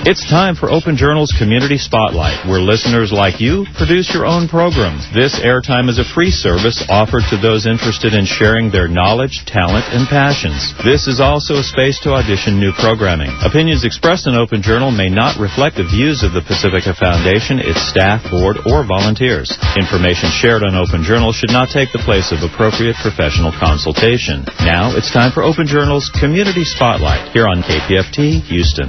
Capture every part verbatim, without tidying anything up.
It's time for Open Journal's Community Spotlight, where listeners like you produce your own programs. This airtime is a free service offered to those interested in sharing their knowledge, talent, and passions. This is also a space to audition new programming. Opinions expressed in Open Journal may not reflect the views of the Pacifica Foundation, its staff, board, or volunteers. Information shared on Open Journal should not take the place of appropriate professional consultation. Now it's time for Open Journal's Community Spotlight here on K P F T Houston.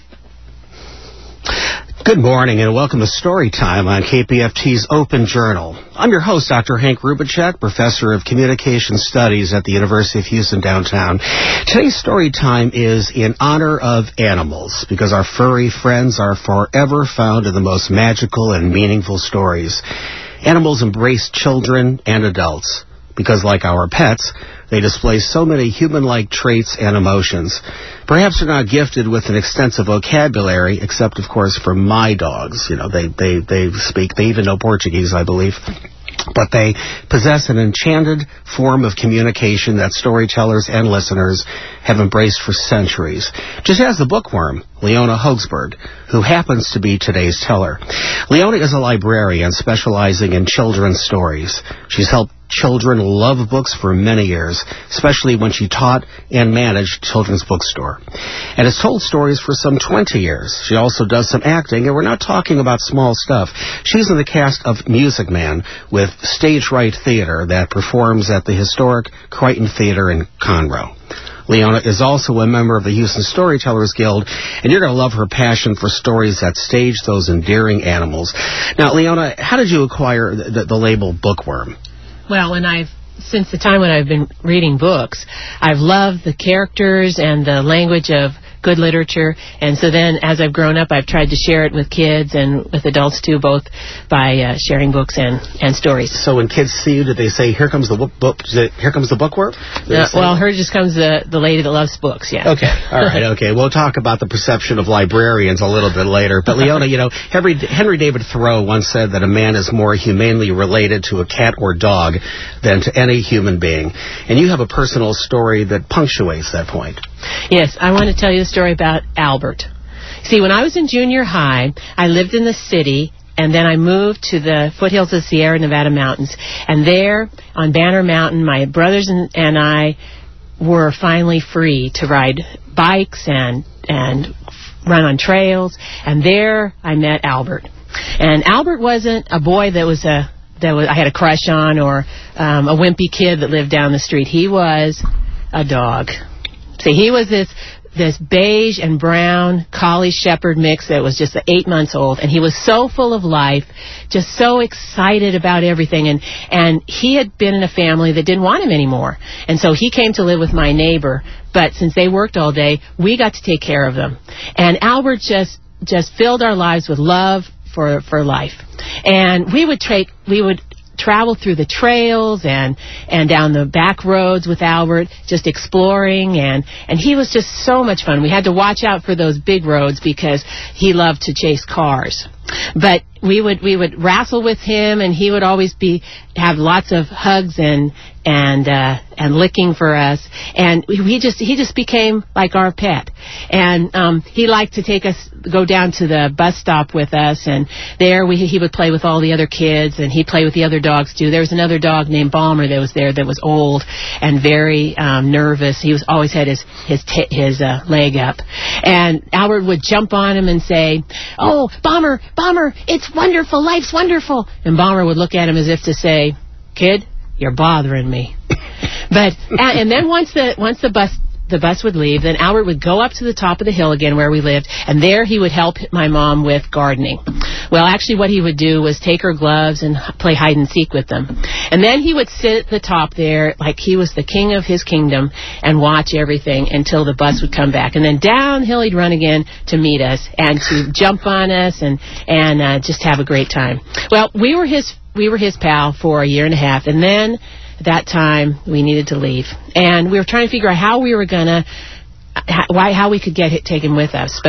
Good morning and welcome to Storytime on K P F T's Open Journal. I'm your host, Doctor Hank Rubicek, Professor of Communication Studies at the University of Houston downtown. Today's Storytime is in honor of animals, because our furry friends are forever found in the most magical and meaningful stories. Animals embrace children and adults, because like our pets, they display so many human-like traits and emotions. Perhaps they're not gifted with an extensive vocabulary, except, of course, for my dogs. You know, they, they, they speak, they even know Portuguese, I believe. But they possess an enchanted form of communication that storytellers and listeners have embraced for centuries. Just as the bookworm, Leona Hogsberg, who happens to be today's teller. Leona is a librarian specializing in children's stories. She's helped children love books for many years, especially when she taught and managed children's bookstore, and has told stories for some twenty years. She also does some acting, and we're not talking about small stuff. She's in the cast of Music Man with Stage Right Theater that performs at the historic Crichton Theater in Conroe. Leona is also a member of the Houston Storytellers Guild, and you're going to love her passion for stories that stage those endearing animals. Now, Leona, how did you acquire the, the, the label bookworm? Well, when I've since the time when I've been reading books, I've loved the characters and the language of good literature, and so then as I've grown up, I've tried to share it with kids and with adults too, both by uh, sharing books and, and stories. So when kids see you, do they say, "Here comes the book, book here comes the bookworm"? Uh, well, her just comes the the lady that loves books. Yeah. Okay. All right. Okay. We'll talk about the perception of librarians a little bit later. But Leona, you know, Henry, Henry David Thoreau once said that a man is more humanely related to a cat or dog than to any human being, and you have a personal story that punctuates that point. Yes, I want to tell you a story about Albert. See, when I was in junior high, I lived in the city, and then I moved to the foothills of the Sierra Nevada mountains. And there, on Banner Mountain, my brothers and, and I were finally free to ride bikes and, and run on trails. And there I met Albert. And Albert wasn't a boy that was a that was I had a crush on, or um, a wimpy kid that lived down the street. He was a dog. See, he was this this beige and brown collie shepherd mix that was just eight months old, and he was so full of life, just so excited about everything, and and he had been in a family that didn't want him anymore, and so he came to live with my neighbor. But since they worked all day, we got to take care of them, and Albert just just filled our lives with love for for life, and we would take we would. travel through the trails and and down the back roads with Albert, just exploring, and and he was just so much fun. We had to watch out for those big roads because he loved to chase cars. But we would we would wrestle with him, and he would always be have lots of hugs and and uh, and licking for us, and he just he just became like our pet. And um, he liked to take us go down to the bus stop with us, and there we he would play with all the other kids, and he'd play with the other dogs too. There was another dog named Balmer that was there that was old and very um, nervous. He was always had his his t- his uh, leg up, and Albert would jump on him and say, "Oh, Balmer, Balmer, it's wonderful, life's wonderful." And Balmer would look at him as if to say, "Kid, you're bothering me." But and then once the once the bus the bus would leave, then Albert would go up to the top of the hill again where we lived, and there he would help my mom with gardening. Well, actually what he would do was take her gloves and play hide and seek with them. And then he would sit at the top there like he was the king of his kingdom and watch everything until the bus would come back. And then downhill he'd run again to meet us and to jump on us and, and uh, just have a great time. Well, we were his we were his pal for a year and a half, and then at that time we needed to leave. And we were trying to figure out how we were going to, how, why, how we could get it taken with us. But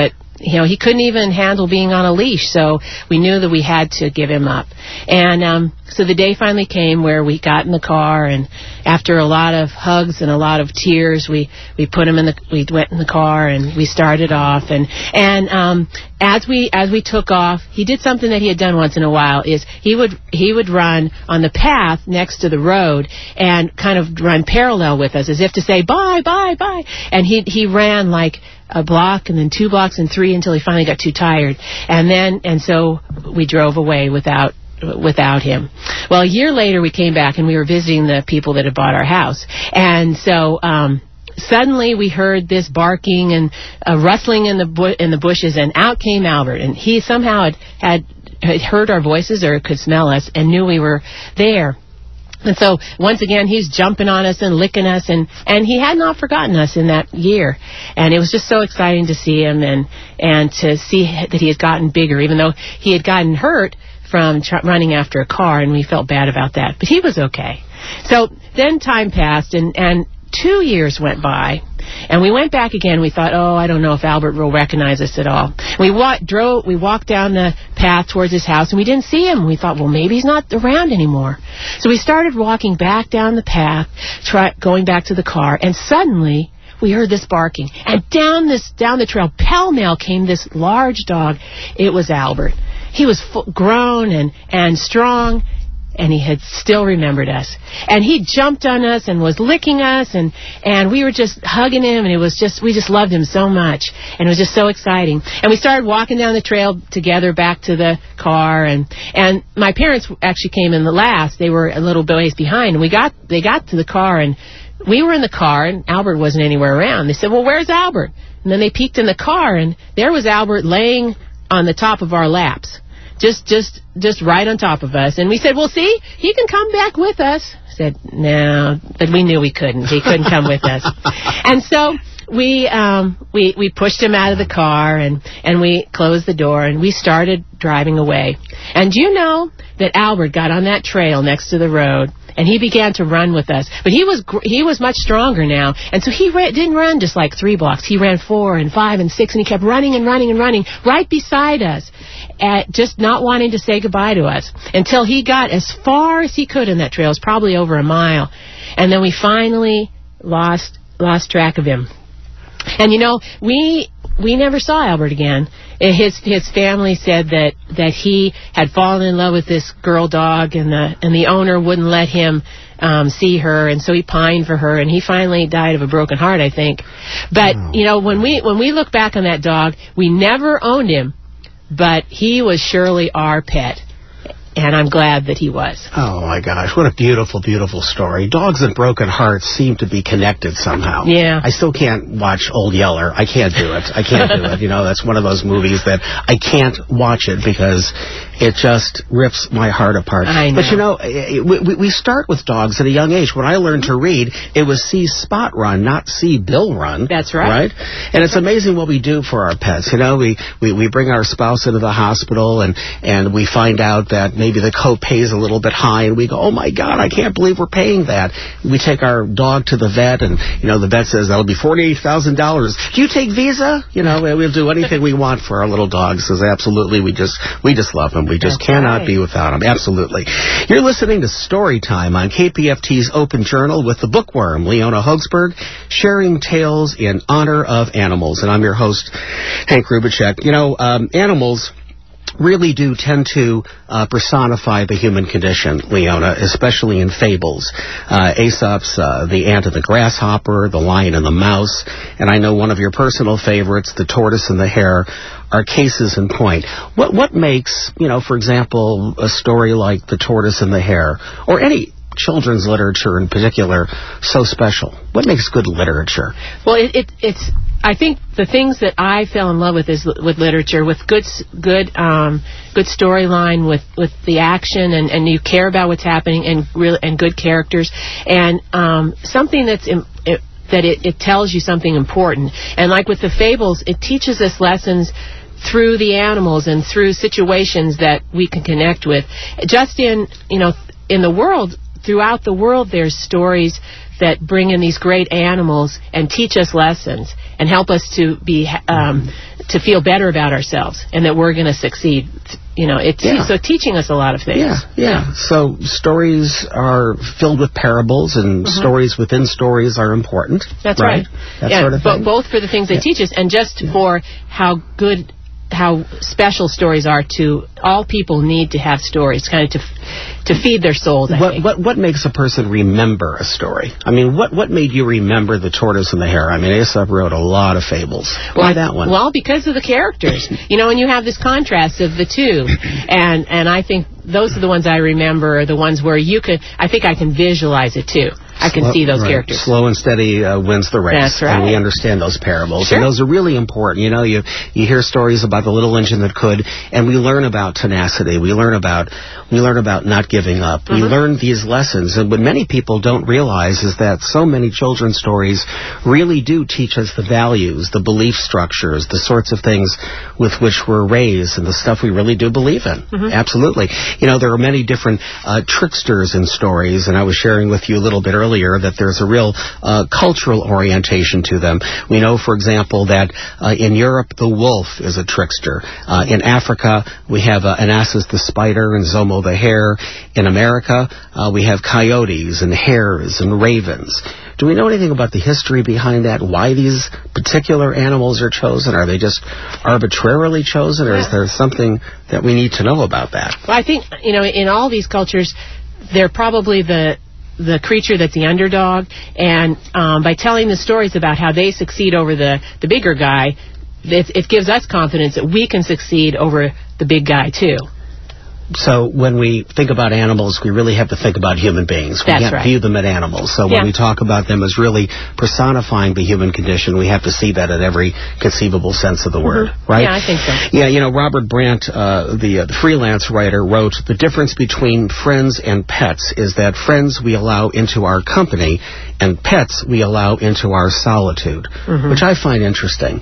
you know, he couldn't even handle being on a leash, so we knew that we had to give him up. And um, so the day finally came where we got in the car, and after a lot of hugs and a lot of tears, we, we put him in the, we went in the car and we started off. And, and um, as we as we took off, he did something that he had done once in a while, is he would he would run on the path next to the road and kind of run parallel with us, as if to say, bye, bye, bye. And he he ran like a block and then two blocks and three until he finally got too tired. And then, and so we drove away without without him. Well, a year later we came back and we were visiting the people that had bought our house. And so um, suddenly we heard this barking and uh, rustling in the bu- in the bushes, and out came Albert. And he somehow had, had, had heard our voices or could smell us and knew we were there. And so, once again, he's jumping on us and licking us, and, and he had not forgotten us in that year. And it was just so exciting to see him and, and to see that he had gotten bigger, even though he had gotten hurt from tr- running after a car, and we felt bad about that. But he was okay. So then time passed, and, and two years went by, and we went back again. We thought, oh, I don't know if Albert will recognize us at all. We wa- drove, we walked down the path towards his house, and we didn't see him. We thought, well, maybe he's not around anymore. So we started walking back down the path, try- going back to the car, and suddenly we heard this barking. And down this down the trail, pell-mell, came this large dog. It was Albert. He was full, grown and, and strong, and he had still remembered us. And he jumped on us and was licking us, and, and we were just hugging him, and it was just, we just loved him so much, and it was just so exciting. And we started walking down the trail together back to the car, and, and my parents actually came in the last. They were a little ways behind, and we got, they got to the car, and we were in the car, and Albert wasn't anywhere around. They said, well, where's Albert? And then they peeked in the car, and there was Albert laying on the top of our laps. Just, just, just right on top of us. And we said, well, see, he can come back with us. I said, no, but we knew we couldn't. He couldn't come with us. And so we, um, we, we pushed him out of the car, and, and we closed the door, and we started driving away. And you know that Albert got on that trail next to the road, and he began to run with us. But he was gr- he was much stronger now, and so he ra- didn't run just like three blocks. He ran four and five and six, and he kept running and running and running right beside us, at just not wanting to say goodbye to us, until he got as far as he could in that trail. It was probably over a mile. And then we finally lost lost track of him. And, you know, we we never saw Albert again. His his family said that, that he had fallen in love with this girl dog, and the and the owner wouldn't let him um, see her, and so he pined for her, and he finally died of a broken heart, I think. But oh. you know, when we when we look back on that dog, we never owned him, but he was surely our pet. And I'm glad that he was. Oh, my gosh. What a beautiful, beautiful story. Dogs and broken hearts seem to be connected somehow. Yeah. I still can't watch Old Yeller. I can't do it. I can't do it. You know, that's one of those movies that I can't watch it because it just rips my heart apart. I know. But, you know, we, we start with dogs at a young age. When I learned to read, it was see Spot run, not see Bill run. That's right. Right? And it's amazing what we do for our pets. You know, we, we, we bring our spouse into the hospital, and, and we find out that maybe the copay is a little bit high, and we go, oh, my God, I can't believe we're paying that. We take our dog to the vet, and, you know, the vet says that'll be forty-eight thousand dollars. Do you take Visa? You know, we'll do anything we want for our little dogs, because absolutely, we just we just love them. We just That's cannot right. be without them. Absolutely. You're listening to Storytime on K P F T's Open Journal with the bookworm, Leona Hogsberg, sharing tales in honor of animals. And I'm your host, Hank Rubicek. You know, um, animals really do tend to uh, personify the human condition, Leona, especially in fables. Uh, Aesop's uh, The Ant and the Grasshopper, The Lion and the Mouse, and I know one of your personal favorites, The Tortoise and the Hare, are cases in point. What what makes, you know, for example, a story like The Tortoise and the Hare, or any children's literature in particular, so special? What makes good literature? Well, it, it, it's. I think the things that I fell in love with is with literature, with good, good, um, good storyline, with, with the action, and, and you care about what's happening, and real and good characters, and um, something that's im- it, that it, it tells you something important. And like with the fables, it teaches us lessons through the animals and through situations that we can connect with. Just in, you know, in the world throughout the world, there's stories that bring in these great animals and teach us lessons and help us to be um, to feel better about ourselves and that we're going to succeed. You know, it's yeah. so teaching us a lot of things. Yeah, yeah, yeah. So stories are filled with parables, and mm-hmm. stories within stories are important. That's right. right. That yeah, sort of but thing. both for the things they yeah. teach us and just yeah. for how good, how special stories are to all people need to have stories, kind of to to feed their souls. I what think. what what makes a person remember a story? I mean, what what made you remember the tortoise and the hare? I mean, Aesop wrote a lot of fables. Why well, that one? Well, because of the characters. You know, and you have this contrast of the two, and and I think those are the ones I remember. Are the ones where you could. I think I can visualize it too. I can Slow, see those right. characters. Slow and steady uh, wins the race. That's right. And we understand those parables. Sure. And those are really important. You know, you you hear stories about the little engine that could, and we learn about tenacity. We learn about we learn about not giving up. Mm-hmm. We learn these lessons. And what many people don't realize is that so many children's stories really do teach us the values, the belief structures, the sorts of things with which we're raised, and the stuff we really do believe in. Mm-hmm. Absolutely. You know, there are many different uh, tricksters in stories, and I was sharing with you a little bit earlier that there's a real uh, cultural orientation to them. We know, for example, that uh, in Europe, the wolf is a trickster. Uh, in Africa, we have uh, Anasis the spider and Zomo the hare. In America, uh, we have coyotes and hares and ravens. Do we know anything about the history behind that? Why these particular animals are chosen? Are they just arbitrarily chosen, or is there something that we need to know about that? Well, I think, you know, in all these cultures, they're probably the the creature that's the underdog, and um, by telling the stories about how they succeed over the, the bigger guy, it, it gives us confidence that we can succeed over the big guy, too. So when we think about animals, we really have to think about human beings. We That's can't right. view them as animals. So yeah. when we talk about them as really personifying the human condition, we have to see that in every conceivable sense of the word, mm-hmm. right? Yeah, I think so. Yeah, you know, Robert Brandt, uh, the, uh, the freelance writer, wrote, "The difference between friends and pets is that friends we allow into our company, and pets we allow into our solitude," mm-hmm. which I find interesting.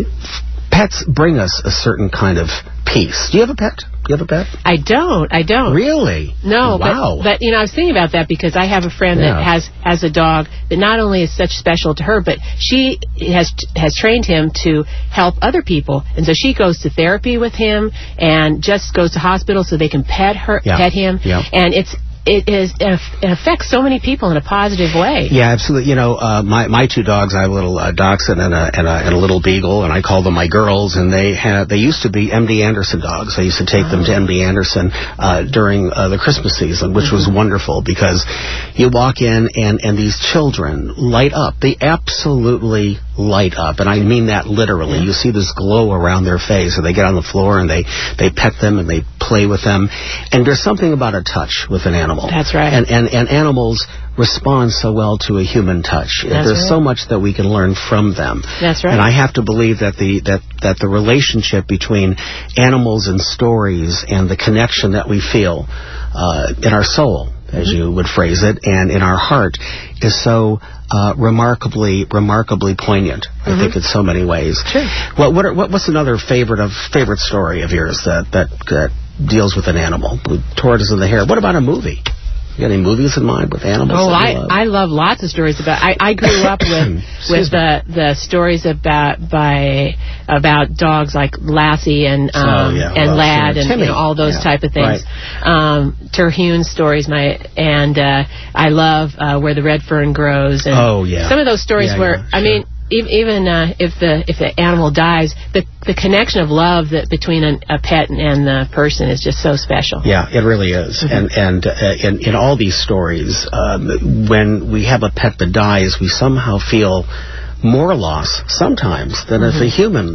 Pets bring us a certain kind of peace. Do you have a pet? Do you have a pet? I don't. I don't. Really? No. Wow. But, but you know, I was thinking about that because I have a friend yeah. that has has a dog that not only is such special to her, but she has has trained him to help other people, and so she goes to therapy with him and just goes to hospital so they can pet her, yeah. pet him, yeah. and it's. It is. It affects so many people in a positive way. Yeah, absolutely. You know, uh, my my two dogs, I have a little uh, dachshund and a, and a and a little beagle, and I call them my girls. And they have they used to be M D Anderson dogs. I used to take oh. them to M D Anderson uh, during uh, the Christmas season, which mm-hmm. was wonderful because you walk in and and these children light up. They absolutely light up, and I mean that literally. Yeah. You see this glow around their face, and they get on the floor and they they pet them and they play with them. And there's something about a touch with an animal. That's right. And, and, and animals respond so well to a human touch. That's There's right. so much that we can learn from them. That's right. And I have to believe that the that, that the relationship between animals and stories and the connection that we feel uh, in our soul, as mm-hmm. you would phrase it, and in our heart is so uh, remarkably, remarkably poignant. Mm-hmm. I think in so many ways. Sure. What what, are, what what's another favorite of favorite story of yours that that, that deals with an animal? Tortoise and the hare. What about a movie? You got any movies in mind with animals? Oh, I love? I love lots of stories about. I, I grew up with with the the stories about by about dogs like Lassie and um, oh, yeah. and well, Lad sure. and Timmy. you know, all those yeah. type of things. Right. Um, Terhune's stories, my and uh, I love uh, Where the Red Fern Grows. And oh yeah. Some of those stories yeah, where yeah, I sure. mean. Even uh, if the if the animal dies, the the connection of love that between an, a pet and, and the person is just so special. Yeah, it really is. Mm-hmm. And and uh, in in all these stories, um, when we have a pet that dies, we somehow feel more loss sometimes than mm-hmm. if a human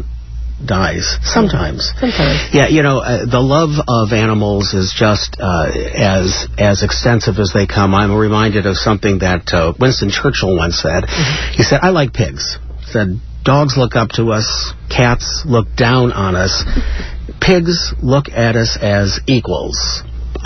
dies. Sometimes. Sometimes. Yeah, you know, uh, the love of animals is just uh, as as extensive as they come. I'm reminded of something that uh, Winston Churchill once said. Mm-hmm. He said, "I like pigs." He said, "Dogs look up to us. Cats look down on us. Pigs look at us as equals.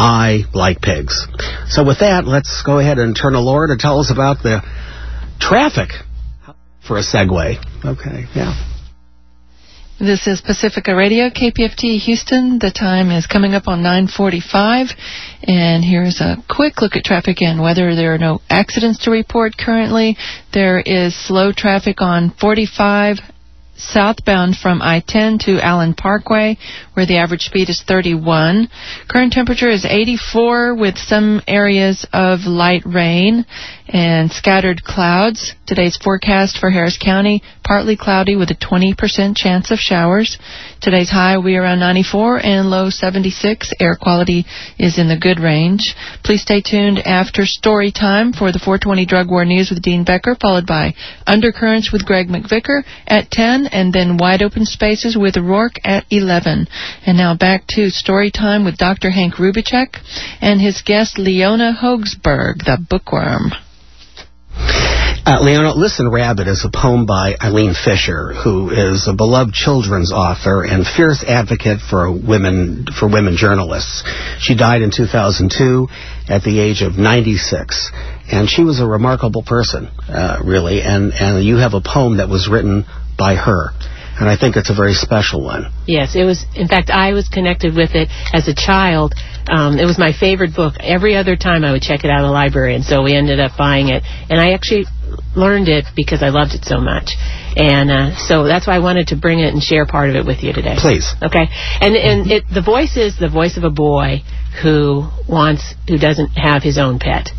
I like pigs." So with that, let's go ahead and turn to Laura to tell us about the traffic for a segue. Okay, yeah. This is Pacifica Radio, K P F T Houston. The time is coming up on nine forty-five, and here's a quick look at traffic and weather. There are no accidents to report currently. There is slow traffic on forty-five southbound from I ten to Allen Parkway, where the average speed is thirty-one. Current temperature is eighty-four with some areas of light rain and scattered clouds. Today's forecast for Harris County, partly cloudy with a twenty percent chance of showers. Today's high will be around ninety-four and low seventy-six. Air quality is in the good range. Please stay tuned after story time for the four twenty Drug War News with Dean Becker, followed by Undercurrents with Greg McVicker at ten, and then Wide Open Spaces with Rourke at eleven. And now back to story time with Doctor Hank Rubicek and his guest Leona Hogsberg, the bookworm. Uh, Leona, Listen Rabbit is a poem by Eileen Fisher, who is a beloved children's author and fierce advocate for women for women journalists. She died in two thousand two at the age of ninety-six, and she was a remarkable person, uh, really, and, and you have a poem that was written by her. And I think it's a very special one. Yes, it was. In fact, I was connected with it as a child. Um, it was my favorite book. Every other time I would check it out of the library, and so we ended up buying it. And I actually learned it because I loved it so much. And uh, so that's why I wanted to bring it and share part of it with you today. Please. Okay. And and it, the voice is the voice of a boy who wants, who doesn't have his own pet.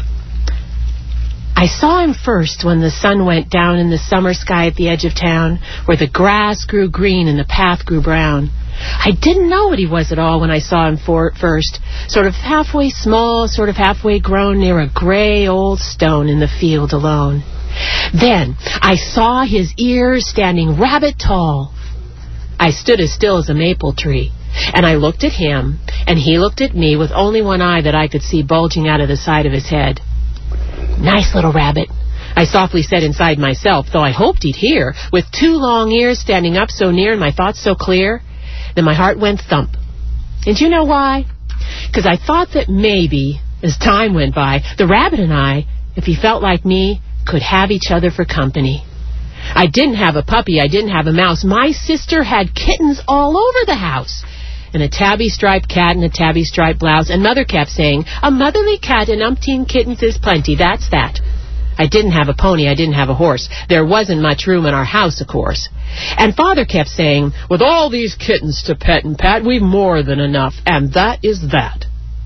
I saw him first when the sun went down in the summer sky at the edge of town, where the grass grew green and the path grew brown. I didn't know what he was at all when I saw him for first, sort of halfway small, sort of halfway grown, near a gray old stone in the field alone. Then I saw his ears standing rabbit tall. I stood as still as a maple tree, and I looked at him, and he looked at me with only one eye that I could see bulging out of the side of his head. "Nice little rabbit," I softly said inside myself, though I hoped he'd hear, with two long ears standing up so near and my thoughts so clear. Then my heart went thump. And you know why? Because I thought that maybe, as time went by, the rabbit and I, if he felt like me, could have each other for company. I didn't have a puppy, I didn't have a mouse. My sister had kittens all over the house. And a tabby-striped cat and a tabby-striped blouse, and Mother kept saying, "A motherly cat and umpteen kittens is plenty, that's that." I didn't have a pony, I didn't have a horse. There wasn't much room in our house, of course. And Father kept saying, "With all these kittens to pet and pat, we've more than enough, and that is that."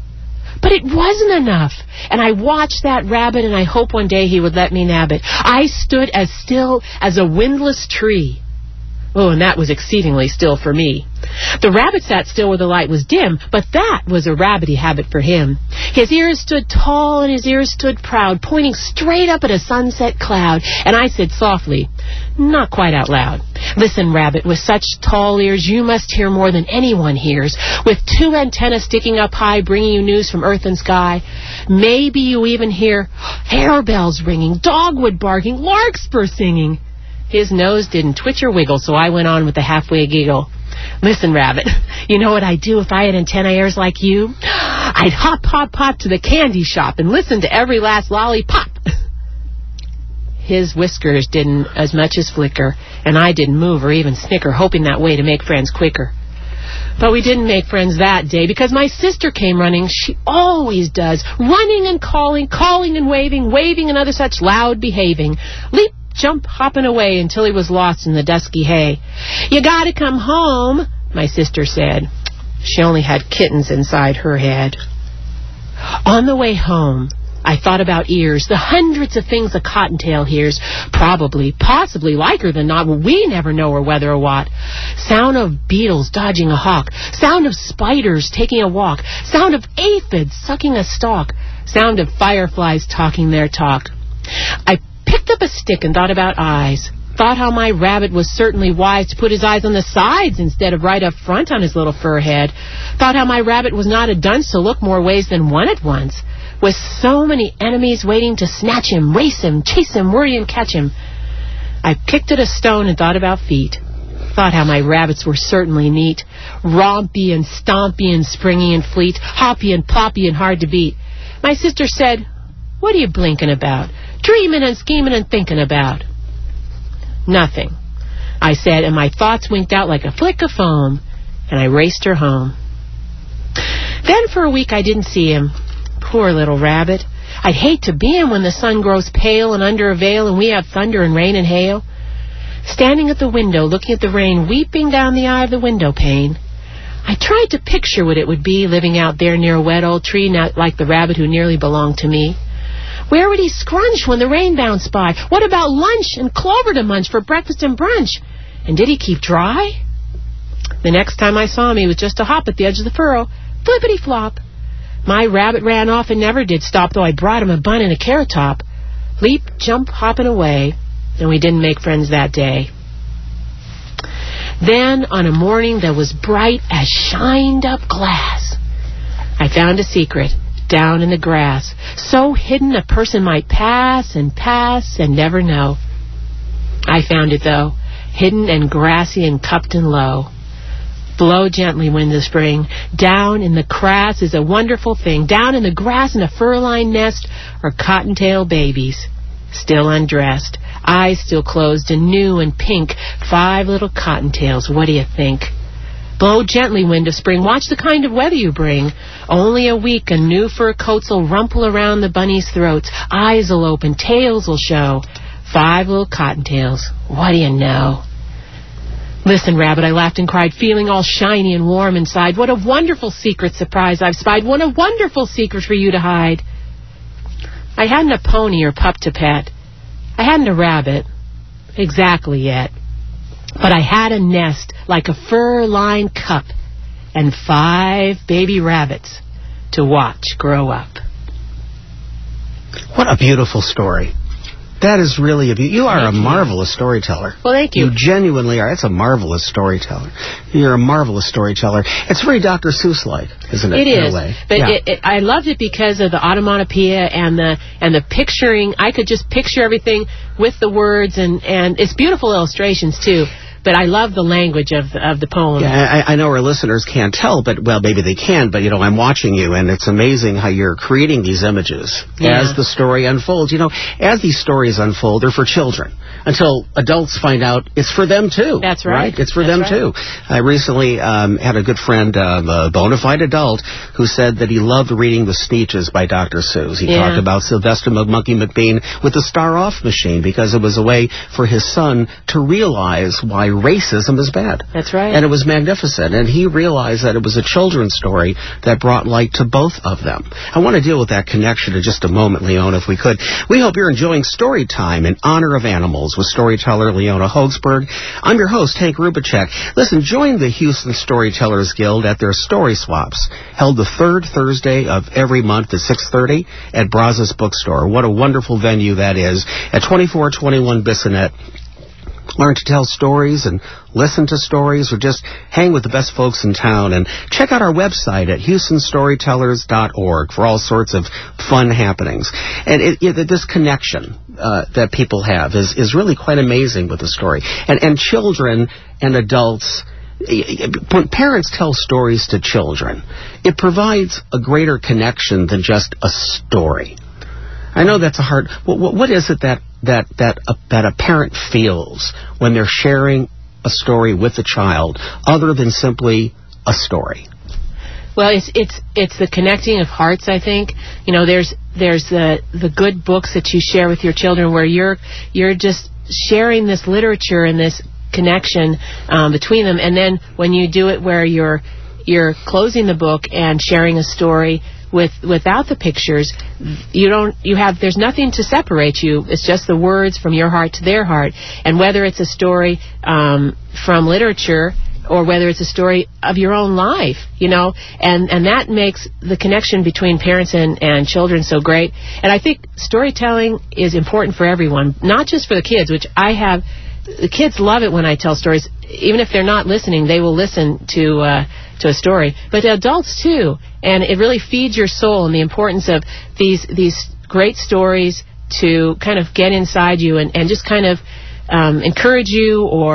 But it wasn't enough, and I watched that rabbit, and I hope one day he would let me nab it. I stood as still as a windless tree. Oh, and that was exceedingly still for me. The rabbit sat still where the light was dim, but that was a rabbity habit for him. His ears stood tall and his ears stood proud, pointing straight up at a sunset cloud. And I said softly, not quite out loud, "Listen, rabbit, with such tall ears, you must hear more than anyone hears. With two antennas sticking up high, bringing you news from earth and sky. Maybe you even hear harebells ringing, dogwood barking, larkspur singing." His nose didn't twitch or wiggle, so I went on with a halfway giggle. "Listen, rabbit, you know what I'd do if I had antenna ears like you? I'd hop, hop, hop to the candy shop and listen to every last lollipop." His whiskers didn't as much as flicker, and I didn't move or even snicker, hoping that way to make friends quicker. But we didn't make friends that day, because my sister came running. She always does, running and calling, calling and waving, waving and other such loud behaving. Leap, jump, hopping away until he was lost in the dusky hay. "You gotta come home," my sister said. She only had kittens inside her head. On the way home, I thought about ears, the hundreds of things a cottontail hears. Probably, possibly, liker than not, we never know or whether or what. Sound of beetles dodging a hawk. Sound of spiders taking a walk. Sound of aphids sucking a stalk. Sound of fireflies talking their talk. I picked up a stick and thought about eyes. Thought how my rabbit was certainly wise to put his eyes on the sides instead of right up front on his little fur head. Thought how my rabbit was not a dunce to look more ways than one at once, with so many enemies waiting to snatch him, race him, chase him, worry and catch him. I kicked at a stone and thought about feet. Thought how my rabbits were certainly neat, rompy and stompy and springy and fleet, hoppy and ploppy and hard to beat. My sister said, "What are you blinking about? Dreaming and scheming and thinking about?" Nothing. I said, and my thoughts winked out like a flick of foam, and I raced her home. Then for a week I didn't see him. Poor little rabbit. I'd hate to be him when the sun grows pale and under a veil and we have thunder and rain and hail. Standing at the window, looking at the rain weeping down the eye of the window pane, I tried to picture what it would be living out there near a wet old tree, not like the rabbit who nearly belonged to me. Where would he scrunch when the rain bounced by? What about lunch and clover to munch for breakfast and brunch? And did he keep dry? The next time I saw him, he was just a hop at the edge of the furrow. Flippity-flop. My rabbit ran off and never did stop, though I brought him a bun and a carrot top. Leap, jump, hopping away, and we didn't make friends that day. Then, on a morning that was bright as shined-up glass, I found a secret down in the grass, so hidden a person might pass and pass and never know. I found it, though, hidden and grassy and cupped and low. Blow gently, wind of spring. Down in the grass is a wonderful thing. Down in the grass in a fur-lined nest are cottontail babies, still undressed, eyes still closed and new and pink. Five little cottontails, what do you think? Blow gently, wind of spring. Watch the kind of weather you bring. Only a week, and new fur coats'll rumple around the bunnies' throats. Eyes'll open, tails'll show. Five little cottontails, what do you know? Listen, rabbit, I laughed and cried, feeling all shiny and warm inside. What a wonderful secret surprise I've spied. What a wonderful secret for you to hide. I hadn't a pony or pup to pet. I hadn't a rabbit exactly yet. But I had a nest like a fur-lined cup and five baby rabbits to watch grow up. What a beautiful story. That is really a be- You are thank a marvelous you. storyteller. Well, thank you. You genuinely are. It's a marvelous storyteller. You're a marvelous storyteller. It's very Doctor Seuss-like, isn't it? It in is. A way? But yeah. it, it, I loved it because of the onomatopoeia and the and the picturing. I could just picture everything with the words, and, and it's beautiful illustrations, too. But I love the language of of the poem. Yeah, I, I know our listeners can't tell, but, well, maybe they can, but, you know, I'm watching you, and it's amazing how you're creating these images yeah. as the story unfolds. You know, as these stories unfold, they're for children, until adults find out it's for them, too. That's right. right? It's for That's them, right. too. I recently um, had a good friend, um, a bona fide adult, who said that he loved reading the speeches by Doctor Seuss. He yeah. talked about Sylvester McMonkey McBean with the Star Off machine, because it was a way for his son to realize why racism is bad. That's right. And it was magnificent. And he realized that it was a children's story that brought light to both of them. I want to deal with that connection in just a moment, Leona, if we could. We hope you're enjoying Story Time in Honor of Animals with storyteller Leona Hogsberg. I'm your host, Hank Rubicek. Listen, join the Houston Storytellers Guild at their Story Swaps, held the third Thursday of every month at six thirty at Brazos Bookstore. What a wonderful venue that is, at twenty-four twenty-one Bissonnet. Learn to tell stories and listen to stories, or just hang with the best folks in town. And check out our website at houston storytellers dot org for all sorts of fun happenings. And it, it, this connection uh, that people have is, is really quite amazing with the story. And, and children and adults, when parents tell stories to children, it provides a greater connection than just a story. I know that's a hard... What, what is it that that that a, that a parent feels when they're sharing a story with a child, other than simply a story? Well, it's it's it's the connecting of hearts, I think. You know, there's there's the the good books that you share with your children, where you're you're just sharing this literature and this connection um, between them. And then when you do it where you're you're closing the book and sharing a story with without the pictures, you don't you have there's nothing to separate you. It's just the words from your heart to their heart. And whether it's a story um, from literature, or whether it's a story of your own life, you know, and, and that makes the connection between parents and, and children so great. And I think storytelling is important for everyone, not just for the kids, which I have. The kids love it when I tell stories. Even if they're not listening, they will listen to uh, to a story. But the adults, too. And it really feeds your soul, and the importance of these these great stories to kind of get inside you and, and just kind of um, encourage you, or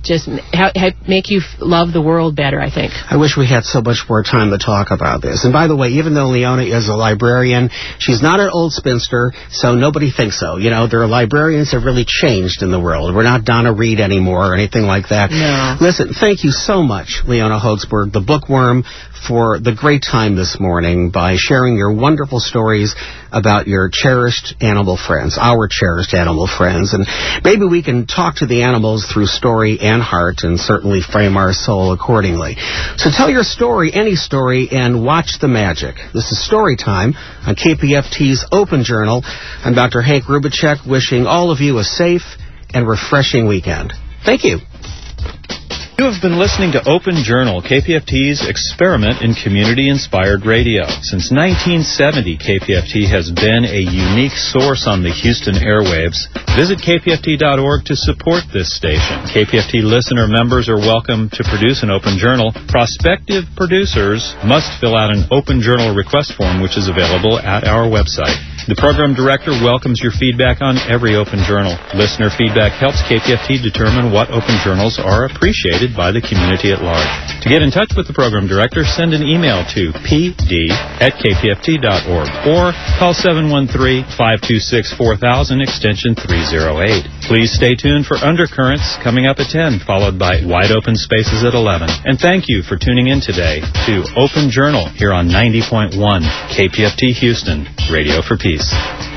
just ha- ha- make you f- love the world better, I think. I wish we had so much more time to talk about this. And by the way, even though Leona is a librarian, she's not an old spinster, so nobody thinks so. You know, there are librarians that have really changed in the world. We're not Donna Reed anymore or anything like that. No. Listen, thank you so much, Leona Hochsberg, the bookworm, for the great time this morning by sharing your wonderful stories about your cherished animal friends, our cherished animal friends. And maybe we can talk to the animals through story and heart and certainly frame our soul accordingly. So tell your story, any story, and watch the magic. This is Story Time on K P F T's Open Journal. I'm Doctor Hank Rubicek, wishing all of you a safe and refreshing weekend. Thank you. You have been listening to Open Journal, K P F T's experiment in community-inspired radio. Since nineteen seventy, K P F T has been a unique source on the Houston airwaves. Visit K P F T dot org to support this station. K P F T listener members are welcome to produce an Open Journal. Prospective producers must fill out an Open Journal request form, which is available at our website. The program director welcomes your feedback on every Open Journal. Listener feedback helps K P F T determine what Open Journals are appreciated by the community at large. To get in touch with the program director, send an email to p d at k p f t dot org or call seven one three, five two six, four thousand, extension three oh eight. Please stay tuned for Undercurrents coming up at ten, followed by Wide Open Spaces at eleven. And thank you for tuning in today to Open Journal here on ninety point one K P F T Houston, Radio for Peace.